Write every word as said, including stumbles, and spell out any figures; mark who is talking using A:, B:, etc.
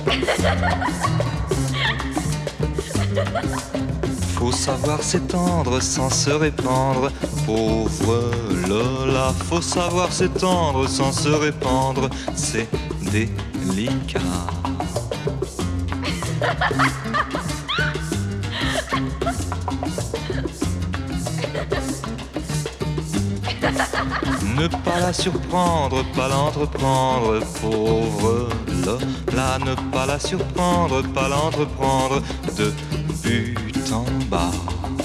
A: Faut savoir s'étendre sans se répandre, pauvre Lola. Faut savoir s'étendre sans se répandre, c'est délicat. Ne pas la surprendre, pas l'entreprendre, pauvre Lola. Ne pas la surprendre, pas l'entreprendre, de but en bas.